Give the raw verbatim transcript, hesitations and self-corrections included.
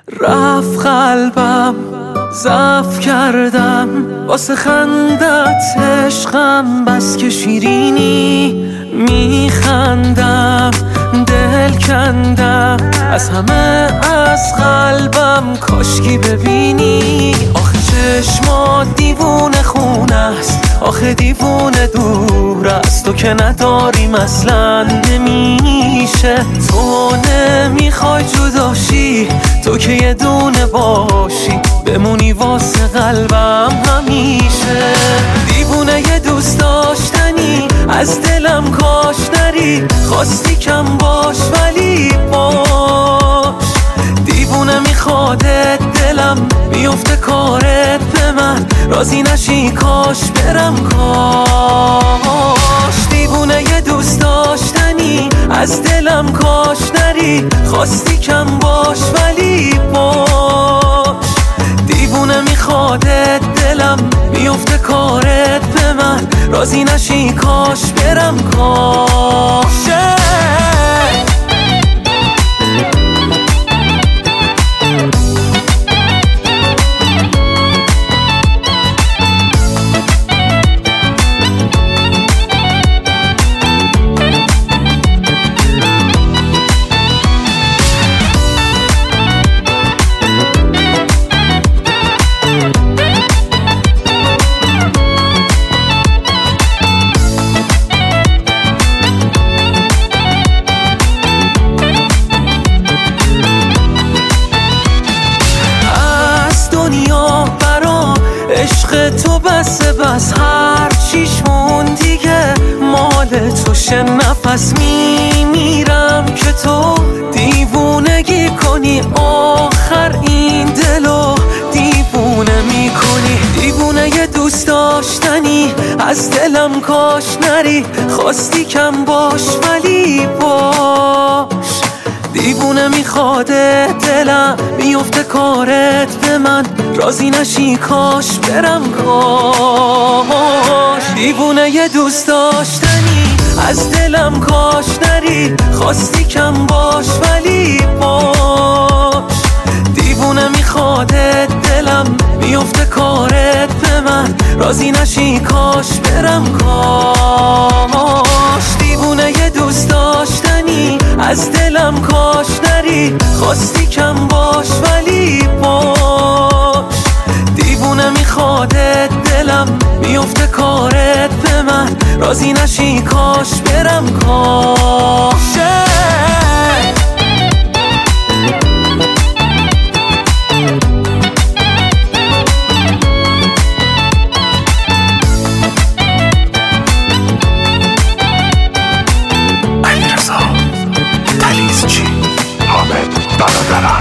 رفت قلبم ضعف کردم واسه خندت عشقم، بس که شیرینی میخندم دل کندم از همه از قلبم، کاشکی ببینی آخه چشمات دیوونه خونه است، آخه دیوونه دور است، تو که نداریم اصلا نمیشه، تو نمیخوای جداشی، تو که یه دونه باشی بمونی واسه قلبم همیشه، دیوونه یه دوست داشتنی از دلم کاش نری، خواستی کم باش ولی باش، دیوونه میخوادت دلم میفته کارت به من، راضی نشی کاش برم کاش، دیوونه یه دوست داشتنی از دلم کاش نری، خواستی کم باش ولی باش، دیوونه میخوادت دلم میفته کارت به من، راضی نشی کاش برم کاشه. عشق تو بسه بس هر چیش مون دیگه مال توشه، نفس میمیرم که تو دیوونگی کنی، آخر این دلو دیوونه میکنی، دیوونه یه دوست داشتنی از دلم کاش نری، خواستی کم باش ولی باش، دیوونه میخواده دلم میفته کارت به من، راضی نشی کاش برم کاش، دیوونه یه دوست داشتنی از دلم کاش نری، خواستی کم باش ولی باش، دیوونه میخواده دلم میفته کارت به من، راضی نشی کاش برم کاش، دیوونه یه دوست داشتنی از دلم کاش نری، خواستی کم باش ولی باش، دیوونه میخوادت دلم میفته کارت به من، راضی نشی کاش برم کاشه. علیرضا تلیزچی حامد برادرم.